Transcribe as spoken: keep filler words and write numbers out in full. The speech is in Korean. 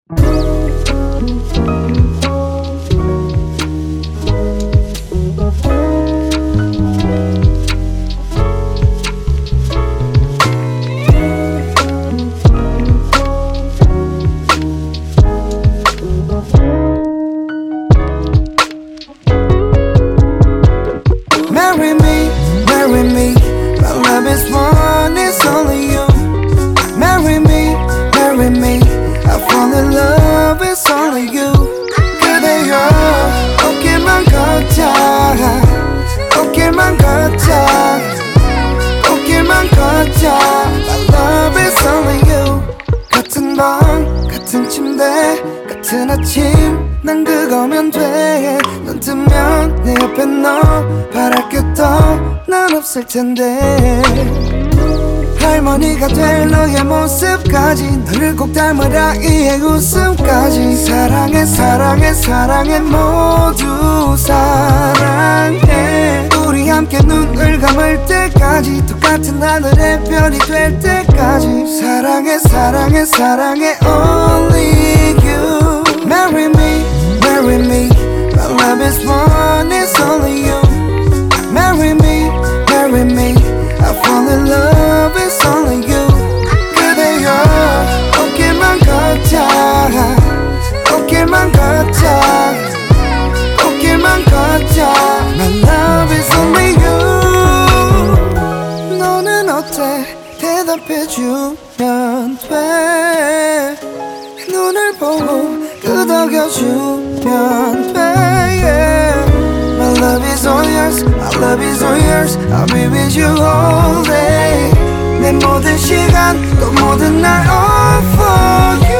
Marry me, marry me. My love is one, it's only you. Marry me, marry me. I fall in love, it's only you. 그대여 어깨만 걷자, 어깨만 걷자, 어깨만 걷자. My love is only you. 같은 방, 같은 침대, 같은 아침. 난 그거면 돼. 눈 뜨면 내 옆에 너. 바랄 게 더 난 없을 텐데. 할머니가 될 너의 모습까지 너를 꼭 닮아라 이의 웃음까지. 사랑해 사랑해 사랑해 모두 사랑해. 우리 함께 눈을 감을 때까지 똑같은 하늘의 별이 될 때까지. 사랑해 사랑해 사랑해 only you. Marry me, marry me. My love is one, it's only you. Marry me, marry me. I fall in love, it's only you. 그대여 어깨만 걷자, 어깨만 걷자, 어깨만 걷자. My love is only you. 너는 어때? 대답해주면 돼. 눈을 보고 끄덕여주면 돼. Yeah. My love is all yours, my love is all yours. I'll be with you all day. 내 모든 시간 또 모든 날 all for you.